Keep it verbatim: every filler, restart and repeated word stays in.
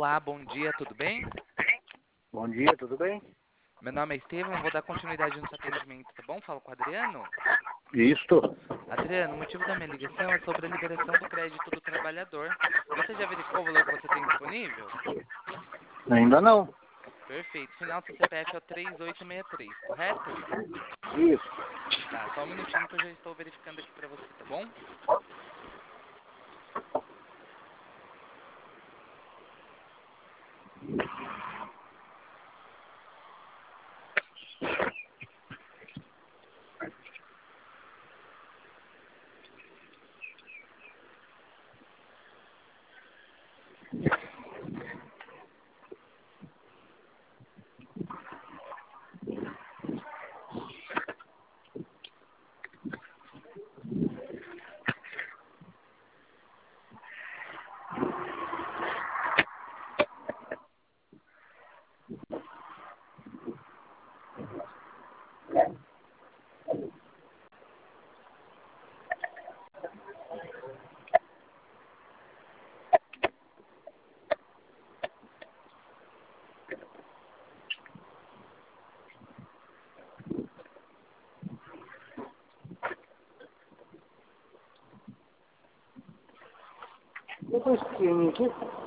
Olá, bom dia, tudo bem? Bom dia, tudo bem? Meu nome é Estevam, vou dar continuidade no seu atendimento, tá bom? Falo com o Adriano. Isto? Adriano, o motivo da minha ligação é sobre a liberação do crédito do trabalhador. Você já verificou o valor que você tem disponível? Ainda não. Perfeito. Final do seu C P F é o três oito seis três, correto? Isso. Tá, só um minutinho que eu já estou verificando aqui pra você, tá bom? Depois que aqui.